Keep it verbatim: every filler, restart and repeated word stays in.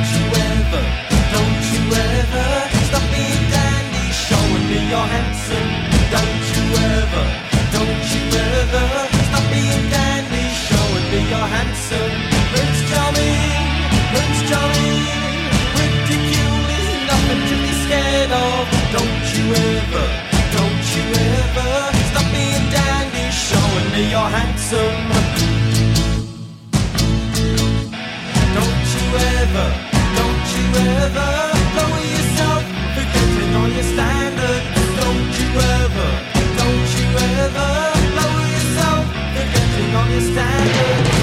Don't you ever, don't you ever stop being dandy, showing me you're handsome. Don't you ever, don't you ever stop being dandy, showing me you're handsome. Prince Charming, Prince Charming, ridicule is nothing to be scared of. Don't you ever, don't you ever stop being dandy, showing me you're handsome. Don't you ever, don't you ever lower yourself, forgetting all your standards. Don't you ever, don't you ever lower yourself, forgetting all your standards.